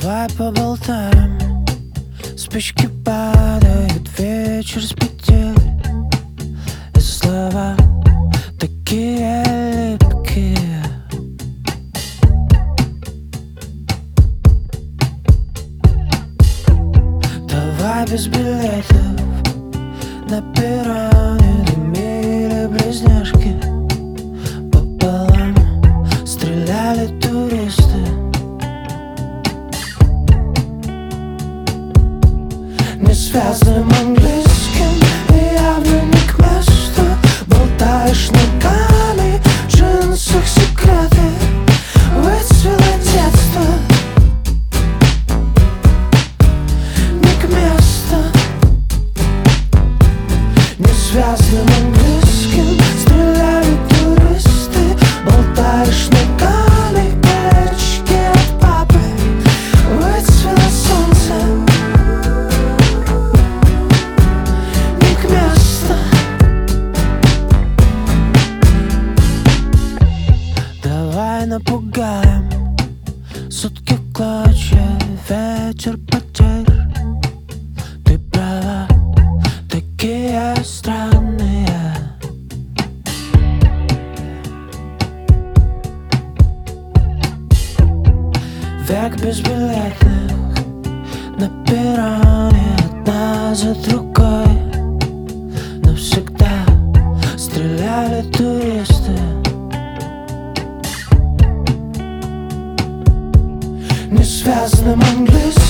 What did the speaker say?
Давай поболтаем. Спички падают, вечер спятил, и слова такие липкие. Давай без билетов на перроне дымили близняшки. Пополам стреляли туристы. Несвязным английским и явно не к месту. Болтаешь ногами, в джинсах секреты. Выцвело детство, не к месту. Несвязным английским стреляли туристы. Болтаешь ногами, пачки от папы. Выцвело солнце, не к месту. Давай напугаем. Сутки клочья, ветер потерь. Ты права, такие странные. Век без билетных на перроне, одна за другой. Навсегда стреляли туристы. Несвязным английским